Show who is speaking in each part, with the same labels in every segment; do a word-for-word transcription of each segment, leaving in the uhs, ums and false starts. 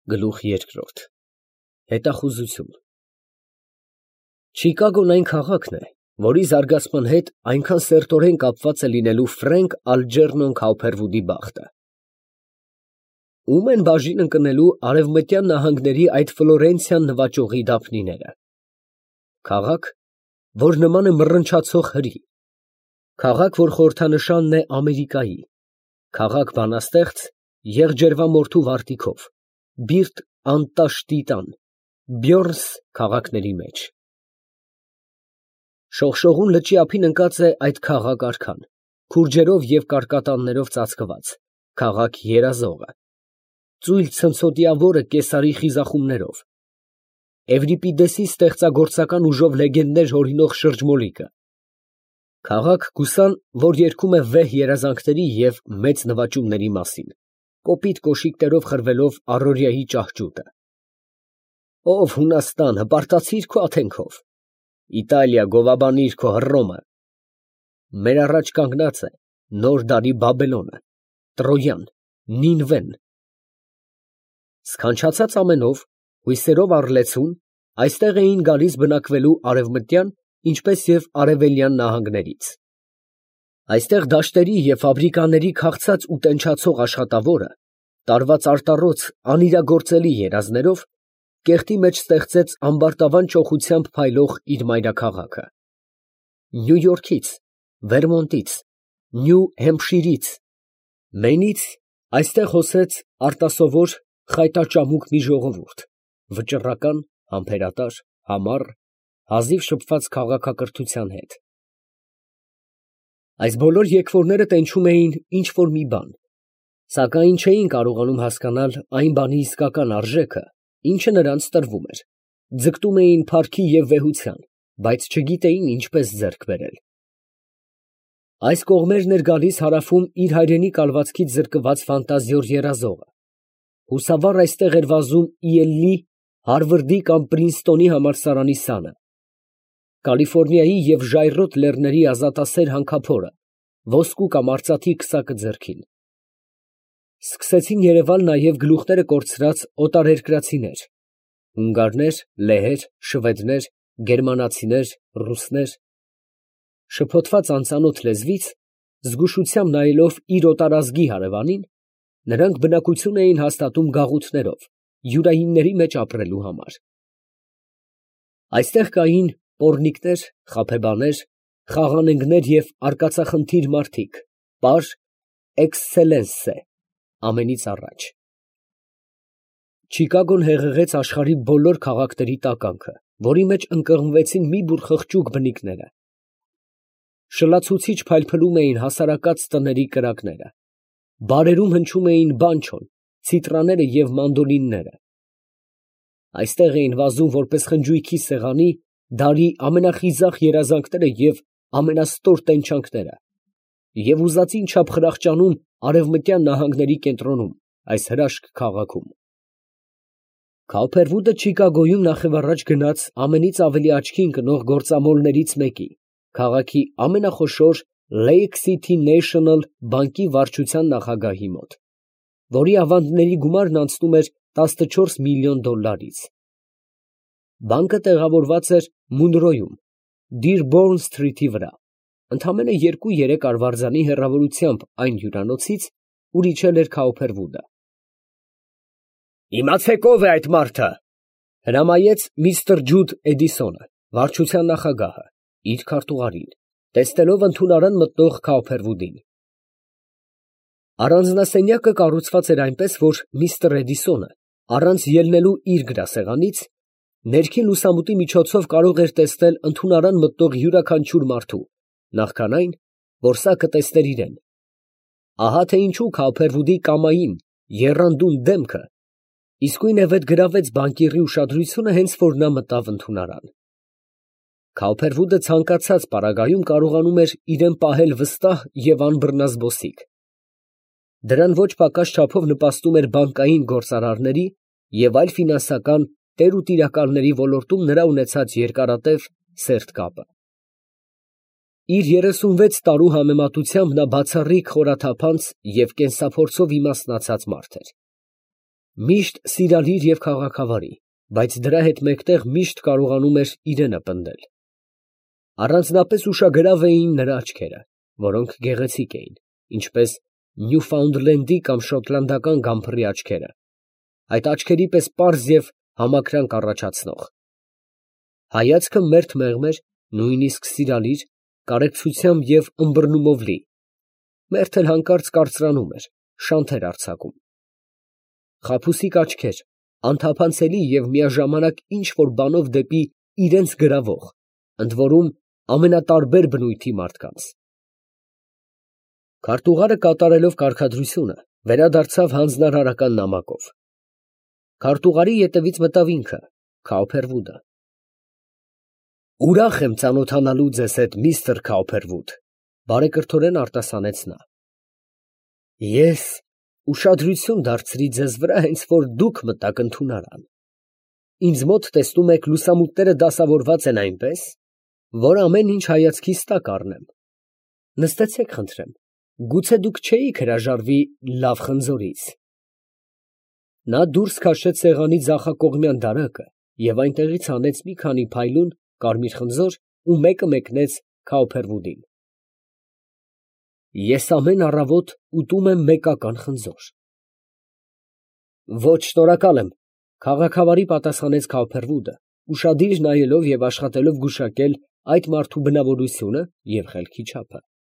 Speaker 1: Գլուխ երկրորդ հետախուզություն Չիկագոն այն քաղաքն է, որի զարգացման հետ այնքան սերտորեն կապված է լինելու Ֆրենկ Ալջերնոն Քաուփերվուդի բախտը։ Ում են բաժին ընկնելու արևմտյան նահանգների այդ Ֆլորենցիան նվաճողի դափնիները։ Քաղաք, որ նման է մռնչացող հրի, քաղաք, որ խորհրդանշանն է Ամերիկայի, քաղաք բանաստեղծ եղջերվամորթու վարտիքով, բիրտ անտաշտիտան, Բյորնս քաղաքների մեջ։ Շողշողուն լճի ափին ընկած է այդ քաղաք արքան, քուրջերով և կարկատաններով ծածկված, քաղաք երազողը, ծույլ ցնցոտիավորը կեսարի խիզախումներով, Էվրիպիդեսի ստեղծագործական ուժով լեգենդներ հորինող շրջմոլիկը, քաղաք կուսան, որ երգում է վեհ երազանքների և մեծ նվաճումների մասին, կոպիտ կոշիկներով խրվելով առօրյայի ճահճուտը։ Ով Հունաստան, հպարտացիր քո աթենքով, Իտալիա, գովաբանիր քո հռոմը, մեր առաջ կանգնած է նոր դարի Բաբելոնը, Տրոյան, Նինվեն։ Սքանչացած ամենով, հույսերով առլեցուն, այստեղ էին գալիս բնակվելու արևմտյան, ինչպես և արևելյան նահանգներից։ Այստեղ դաշտերի և ֆաբրիկաների քաղցած ու տենչացող աշխատավորը, տարված արտառոց անիրագործելի երազներով, կեղտի մեջ ստեղծեց ամբարտավան ճոխությամբ փայլող իր մայրաքաղաքը։ Նյու Յորքից, Վերմոնտից, Նյու Հեմփշիրից, Մեյնից այստեղ հոսեց արտասովոր խայտաճամուկ մի ժողովուրդ, վճռական, համբերատար, համառ, հազիվ շփված քաղաքակրթության հետ։ Այս բոլոր եկվորները տենչում էին ինչ֊որ մի բան, սակայն չէին կարողանում հասկանալ այն բանի իսկական արժեքը, ինչը նրանց տրվում էր, ձգտում էին փառքի և վեհության, բայց չգիտեին ինչպես ձեռք բերել։ Այս կողմերն էր գալիս հարավում իր հայրենի կալվածքից զրկված ֆանտազիոր երազողը, հուսավառ այստեղ էր վազում Իելլի, Հարվարդի կամ Պրինսթոնի համալսարանի սանը, Կալիֆոռնիայի և ժայռոտ լեռների ազատասեր հանքափորը, ոսկու կամ արծաթի քսակը ձեռքին։ Սկսեցին երևալ նաև գլուխները կորցրած օտարերկրացիներ, հունգարներ, լեհեր, շվեդներ, գերմանացիներ, ռուսներ։ Շփոթված անծանոթ լեզվից, զգուշությամբ նայելով իր օտարազգի հարևանին, նրանք բնակություն էին հաստատում գաղութներով, յուրայինների մեջ ապրելու համար։ Այստեղ կային պոռնիկներ, խաբեբաներ, խաղանենգներ և արկածախնդիր մարդիկ, պար էքսելենսե, ամենից առաջ։ Չիկագոն հեղեղեց աշխարհի բոլոր քաղաքների տականքը, որի մեջ ընկղմվեցին մի բուռ խղճուկ բնիկները։ Շլացուցիչ փայլփլում էին հասարակած տների կրակները, բարերում հնչում էին բանչոն, ցիտրաները և մանդոլինները։ Այստեղ էին վազում որպես խնջույքի սեղանի դարի ամենախիզախ երազանքները և ամենաստոր տենչանքները, և ուզածին չափ խրախճանում արևմտյան նահանգների կենտրոնում, այս հրաշք քաղաքում։ Քաուփերվուդը Չիկագոյում նախևառաջ գնաց ամենից ավելի աչքի ընկնող գործամոլներից մեկի, քաղաքի ամենախոշոր Lake City National բանկի վարչության նախագահի մոտ, որի ավանդների գումարն անցնում էր տասնչորս միլիոն դոլարից։ Բանկը տեղավորված էր Մունրոյում, Դիրբոուրն սթրիթի վրա, ընդամենը երկու֊երեք արվարձանի հեռավորությամբ այն հյուրանոցից, ուր իջել էր Քաուփերվուդը։ Իմացեք ով է այդ մարդը, ֊ հրամայեց միստր Ջուդ Էդիսոնը, վարչության նախագահը, իր քարտուղարին, տեսնելով ընդունարան մտնող Քաուփերվուդին։ Առանձնասենյակը կառուցված էր այնպես, որ միստր Էդիսոնը, առանց ելնելու իր գրասեղանից, ներքին լուսամուտի միջոցով կարող էր տեսնել ընդունարան մտնող յուրաքանչյուր մարդու, նախքան այն, որ սա կտեսներ իրեն։ Ահա թե ինչու Քաուփերվուդի կամային, եռանդուն դեմքը իսկույնևեթ գրավեց բանկիրի ուշադրությունը, հենց որ նա մտավ ընդունարան։ Քաուփերվուդը ցանկացած պարագայում կարողանում էր իրեն պահել վստահ և անբռնազբոսիկ։ Դրան ոչ պակաս չափով նպաստում էր բանկային գործարարների և այլ ֆինանսական տեր ու տիրակալների ոլորտում նրա ունեցած երկարատև սերտ կապը։ Իր երեսունվեց տարու համեմատությամբ նա բացառիկ խորաթափանց և կենսափորձով իմաստնացած մարդ էր։ Միշտ սիրալիր և քաղաքավարի, բայց դրա հետ մեկտեղ միշտ կարողանում էր իրենը պնդել։ Առանձնապես ուշագրավ էին նրա աչքերը, որոնք գեղեցիկ էին, ինչպես Նյուֆաունդլենդի կամ շոտլանդական գամփրի աչքերը, այդ աչքերի պես պարզ և համակրանք առաջացնող։ Հայացքը մերթ մեղմ էր, նույնիսկ սիրալիր, կարեկցությամբ և ըմբռնումով լի, մերթ էլ հանկարծ կարծրանում էր, շանթ էր արձակում։ Խաբուսիկ աչքեր, անթափանցելի և միաժամանակ ինչ֊որ բանով դեպի իրենց գրավող, ընդորում ամենատարբեր բնույթի մարդկանց։ Քարտուղարը կատարելով կարգադրությունը, վերադարձավ հանձնարարական նամակով։ Քարտուղարի ետևից մտավ ինքը, Քաուփերվուդը։ Ուրախ եմ ծանոթանալու ձեզ հետ, միստր Քաուփերվուդ, բարեկրթորեն արտասանեց նա։ Ես ուշադրություն դարձրի ձեզ վրա, հենց որ դուք մտաք ընդունարան։ Ինձ մոտ տեսնում եք լուսամուտները դասավորված են այնպես, որ ամեն ինչ հայացքիս տակ առնեմ։ Նստեցեք, խնդրեմ, գուցե դուք չէիք հրաժարվի լավ խնձորից։ Նա դուրս քաշեց սեղանի ձախակողմյան դարակը և այնտեղից հանեց մի քանի փայլուն կարմիր խնձոր ու մեկը մեկնեց Քաուփերվուդին։ Ես ամեն առավոտ ուտում եմ մեկական խնձոր։ Ոչ, շնորհակալ եմ, քաղաքավարի պատասխանեց Քաուփերվուդը, ուշադիր նայելով և աշխատելով գուշակել այդ մարդու բնավորությունը և խելքի չափը։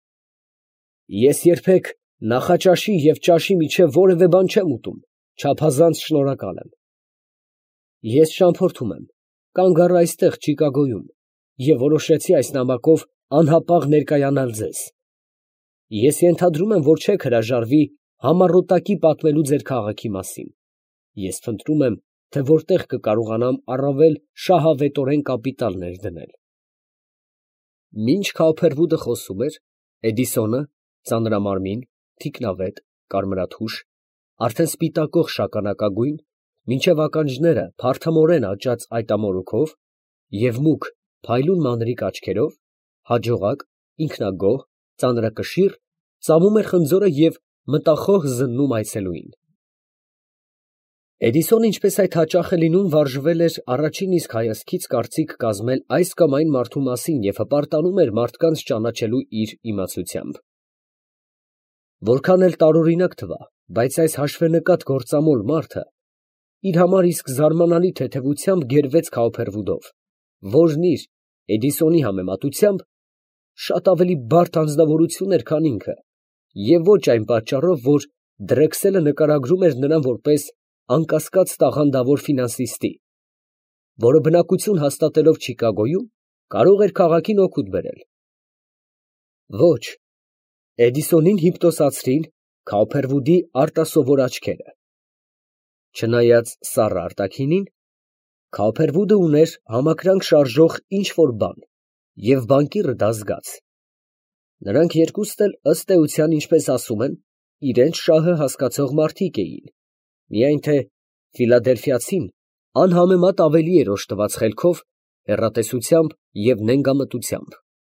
Speaker 1: Ես երբեք նախաճաշի և ճաշի միջև որևէ բան չեմ ուտում, չափազանց շնորհակալ եմ։ Ես ճամփորդում եմ, կանգ առա այստեղ Չիկագոյում և որոշեցի այս նամակով անհապաղ ներկայանալ ձեզ։ Ես ենթադրում եմ, որ չեք հրաժարվի համառոտակի պատմելու ձեր քաղաքի մասին։ Ես փնտրում եմ, թե որտեղ կկարողանամ առավել շահավետորեն կապիտալ ներդնել։ Մինչ Քաուփերվուդը խոսում էր, Էդիսոնը, ծանրամարմին, թիկնավետ, կարմրաթուշ, արդեն սպիտակող շագանակագույն, մինչև ականջները փարթամորեն աճած այտամորոքով և մուգ, փայլուն մանրիկ աչքերով, հաջողակ, ինքնագոհ, ծանրակշիռ, ծամում էր խնձորը և մտախոհ զննում այցելուին։ Էդիսոնը, ինչպես այդ հաճախ է լինում, վարժվել էր առաջին իսկ հայացքից կարծիք կազմել այս կամ այն մարդու մասին և հպարտանում էր մարդկանց ճանաչելու իր իմացությամբ։ Որքան էլ տարօրինակ թվա, բայց այս հաշվենկատ գործամոլ մարդը իր համար իսկ զարմանալի թեթևությամբ գերվեց Քաուփերվուդով, որն իր, Էդիսոնի համեմատությամբ, շատ ավելի բարդ անձնավորություն էր, քան ինքը, և ոչ այն պատճառով, որ Դրեքսելը նկարագրում էր նրան որպես անկասկած տաղանդավոր ֆինանսիստի, որը բնակություն հաստատելով Չիկագոյում, կարող էր քաղաքին օգուտ բերել։ Ոչ, Էդիսոնին հիպնոտացրին Քաուփերվուդի արտասովոր աչքերը։ Չնայած սառը արտաքինին, Քաուփերվուդը ուներ համակրանք շարժող ինչ֊որ բան, և բանկիրը դա զգաց։ Նրանք երկուստ էլ, ըստ էության, ինչպես ասում են, իրենց շահը հասկացող մարդիկ էին, միայն թե Ֆիլադելֆիացին անհամեմատ ավելի էր օժտված խելքով, հեռատեսությամբ և նենգամտությամբ։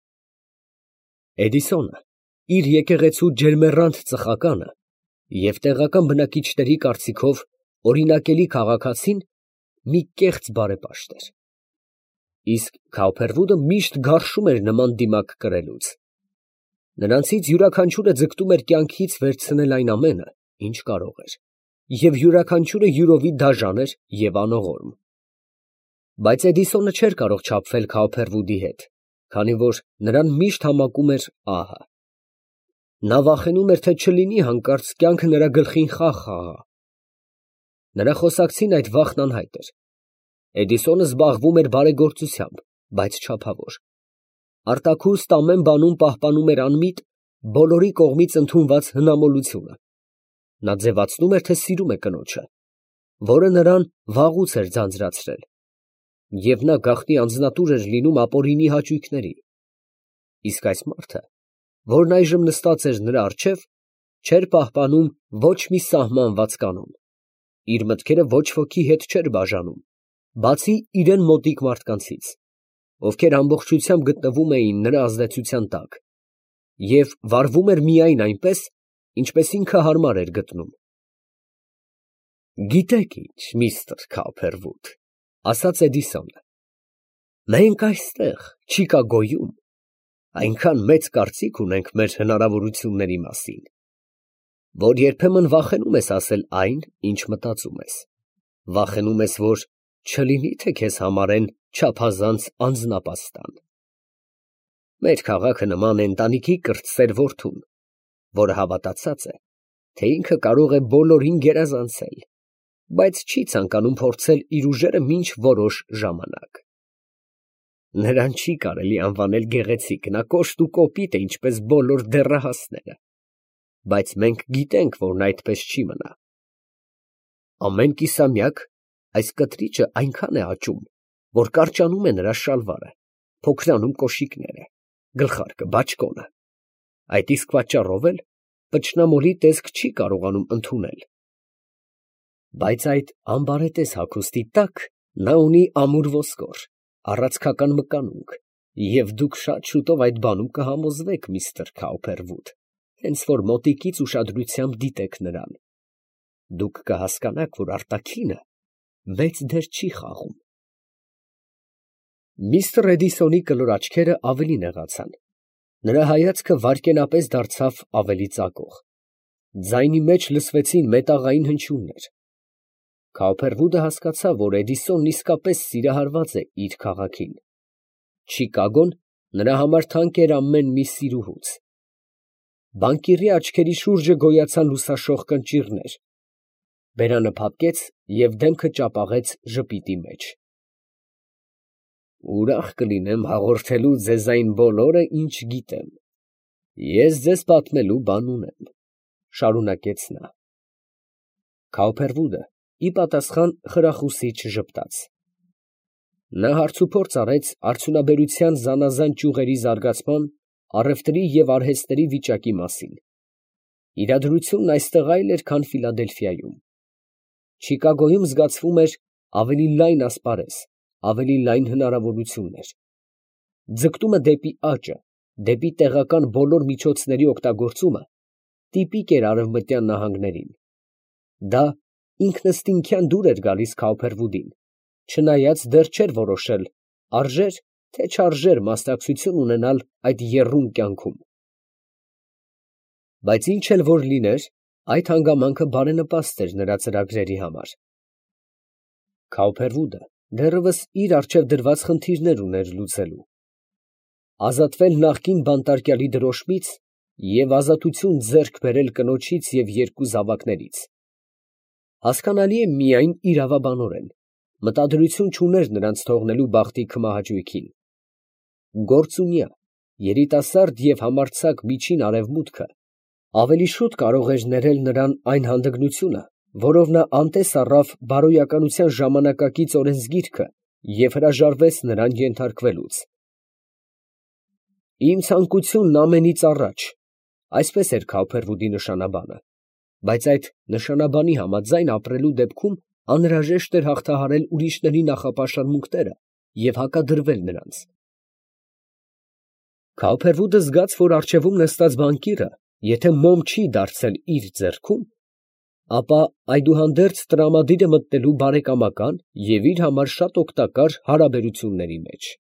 Speaker 1: Էդիսոնը իր եկեղեցու ջերմեռանդ ծխականը և տեղական բնակիչների կարծիքով օրինակելի քաղաքացին մի կեղծ բարեպաշտ էր։ Իսկ Քաուփերվուդը միշտ գարշում էր նման դիմակ կրելուց։ Նրանցից յուրաքանչյուրը ձգտում էր կյանքից վերցնել այն ամենը, ինչ կարող էր, և յուրաքանչյուրը յուրովի դաժան էր և անողորմ։ Բայց Էդիսոնը չէր կարող չափվել Քաուփերվուդի հետ, քանի որ նրան միշտ համակում էր ահը։ Նա վախենում էր, թե չլինի հանկարծ կյանքը նրա գլխին խաղ խաղա։ Նրա խոսակցին այդ վախն անհայտ էր։ Էդիսոնը զբաղվում էր բարեգործությամբ, բայց չափավոր։ Արտաքուստ ամեն բանում պահպանում էր անմիտ, բոլորի կողմից ընդունված հնամոլությունը։ Նա ձևացնում էր, թե սիրում է կնոջը, որը նրան վաղուց էր ձանձրացրել, և նա գաղտնի անձնատուր էր լինում ապօրինի հաճույքների։ Իսկ այս մարդը, որն այժմ նստած էր նրա առջև, չէր պահպանում ոչ մի սահմանված կանոն, իր մտքերը ոչ ոքի հետ չէր բաժանում, բացի իրան մոտիկ մարդկանցից, ովքեր ամբողջությամբ գտնվում էին նրա ազդեցության տակ, և վարվում էր միայն այնպես, ինչպես ինքը հարմար էր գտնում։ Գիտեք ինչ, միստր Քոփերվուդ, ասաց Էդիսոնը, մենք այստեղ, Չիկագոյում, այնքան մեծ կարծիք ունենք մեր հնարավորությունների մասին, որ երբեմն վախենում ես ասել այն, ինչ մտածում ես, վախենում ես, որ չլինի թե քեզ համարեն չափազանց անձնապաստան։ Մեր քաղաքը նման է ընտանիքի կրտսեր որդուն, որը հավատացած է, թե ինքը կարող է բոլորին գերազանցել, բայց չի ցանկանում փորձել իր ուժերը մինչ որոշ ժամանակ։ Նրան չի կարելի անվանել գեղեցիկ, նա կոշտ ու կոպիտ է, ինչպես բոլոր դեռահասները, բայց մենք գիտենք, որ նա այդպես չի մնա։ Ամեն կիսամյակ այս կտրիճը այնքան է աճում, որ կարճանում է նրա շալվարը, փոքրանում կոշիկները, գլխարկը, բաճկոնը, այդ իսկ պատճառով էլ պճնամոլի տեսք չի կարողանում ընդունել։ Բայց այդ ամբարետես հագուստի տակ նա ունի ամուր ոսկոր, առածքական մկանունք, և դուք շատ շուտով այդ բանում կհամոզվեք, միստր Քոփերվուդ, հենց որ մոտիկից ուշադրությամբ դիտեք նրան։ Դուք կհասկանաք, որ արտաքինը մեծ դեր չի խաղում։ Միստր Էդիսոնի կլոր աչքերը ավելի նեղացան, նրա հայացքը վայրկենապես դարձավ ավելի ծակող, ձայնի մեջ լսվեցին մետաղային հնչյուններ։ Քոփերվուդը հասկացավ, որ Էդիսոնն իսկապես սիրահարված է իր քաղաքին։ Չիկագոն նրա համար թանկ էր ամեն մի սիրուհուց։ Բանկիրի աչքերի շուրջը գոյացան լուսաշող կնճիռներ, բերանը փակեց և դեմքը ճապաղեց ժպիտի մեջ։ Ուրախ կլինեմ հաղորդելու ձեզ այն բոլորը, ինչ գիտեմ, ես ձեզ պատմելու բան ունեմ, շարունակեց նա։ Քոփերվուդը ի պատասխան խրախուսիչ ժպտաց։ Նա հարցուփորձ արեց արդյունաբերության զանազան ճյուղերի զարգացման, առևտրի և արհեստների վիճակի մասին։ Իրադրությունն այստեղ այլ էր, քան Ֆիլադելֆիայում։ Չիկագոյում զգացվում էր ավելի լայն ասպարեզ, ավելի լայն հնարավորություններ։ Ձգտումը դեպի աճը, դեպի տեղական բոլոր միջոցների օգտագործումը տիպիկ էր արևմտյան նահանգներին։ Դա ինքնըստինքյան դուր էր գալիս Քոփերվուդին, չնայած դեռ չէր որոշել արժե՞ր, թե չարժեր մասնակցություն ունենալ այդ եռում կյանքում։ Բայց ինչ էլ որ լիներ, այդ հանգամանքը բարենպաստ էր նրա ծրագրերի համար։ Քոփերվուդը դեռևս իր առջև դրված խնդիրներ ուներ լուծելու։ Ազատվել նախկին բանտարկյալի դրոշմից և ազատություն ձեռք բերել կնոջից և երկու զավակներից։ Հասկանալի է միայն իրավաբանորեն, մտադրություն չուներ նրանց թողնելու բախտի քմահաճույքին։ Գործունյա, երիտասարդ և համարձակ միջին արևմուտքը ավելի շուտ կարող էր ներել նրան այն հանդգնությունը, որով նա անտես առավ բարոյականության ժամանակակից օրենսգիրքը և հրաժարվեց նրան ենթարկվելուց։ Իմ ցանկությունն ամենից առաջ, այսպես էր Քոփերվուդի նշանաբանը, բայց այդ նշանաբանի համաձայն ապրելու դեպքում անհրաժեշտ էր հաղթահարել ուրիշների նախապաշարմունքները և հակադրվել նրանց։ Քոփերվուդը զգաց, որ առջևում նստած բանկիրը եթե մոմ չի դարձել իր ձեռքում, ապա այդուհանդերձ տրամադիր է մտնելու բարեկամական և իր համար շատ օգտակար հարաբերությունների մեջ։